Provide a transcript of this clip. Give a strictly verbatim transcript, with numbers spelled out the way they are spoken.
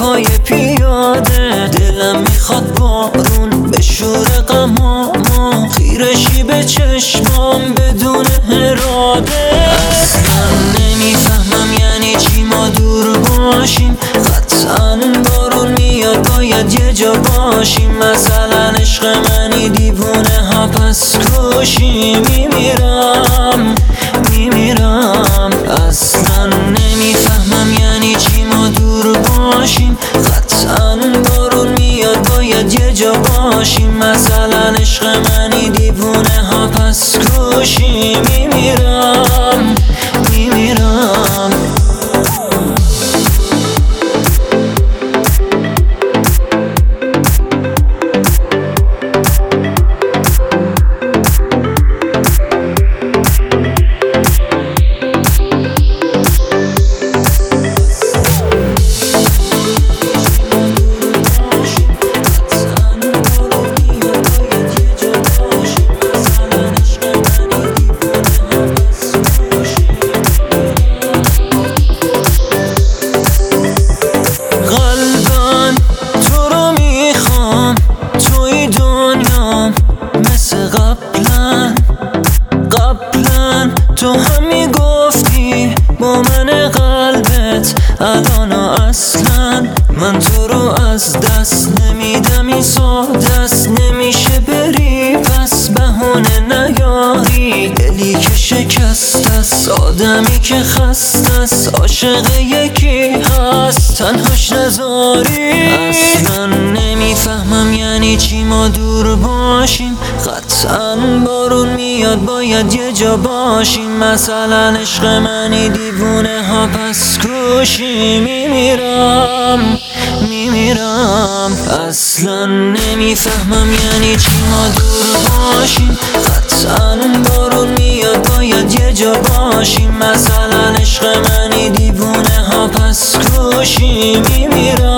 پای پیاده. دلم میخواد بارون به شور غمامو، خیرشی به چشمام بدون اراده. اصلا نمیفهمم یعنی چی ما دور باشیم، قطعا بارون میاد باید یه جا باشیم. مثلا عشق منی دیوونه ها پس کشی. میمیرم میمیرم اصلا نمیفهمم یعنی چی ما دور باشیم، قطعا بارون میاد باید یه جا باشیم. مثلا عشق منی دیوونه ها پس کشی. میمیرم میمیرم تو هم میگفتی با من قلبت الان اصلا من تو رو از دست نمیدم. این ساده است نمیشه بری پس بهونه نیاری. دلی که شکست است، آدمی که خسته است، عاشق یکی هست تنهاش نذاری. اصلا نمیفهمم یعنی چی ما دور باشیم، قطعا بارون میاد باید یه جا باشیم. مثلا عشق منی دیوونه ها پس کشی. میمیرم میمیرم اصلا نمیفهمم یعنی چی ما دور باشیم، قطعا بارون میاد باید یه جا باشیم. مثلا عشق منی دیوونه ها پس کشی. میمیرم